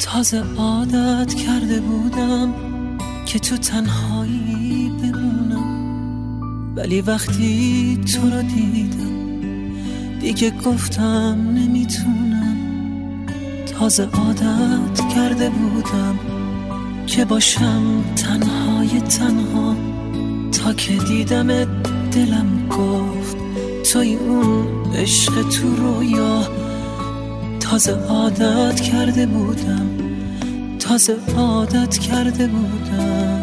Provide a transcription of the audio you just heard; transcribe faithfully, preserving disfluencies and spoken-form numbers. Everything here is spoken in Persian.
تازه عادت کرده بودم که تو تنهایی بمونم، ولی وقتی تو رو دیدم دیگه گفتم نمیتونم. تازه عادت کرده بودم که باشم تنهای تنها، تا که دیدم دلم گفت توی اون عشق تو رویا. تازه عادت کرده بودم، تازه عادت کرده بودم.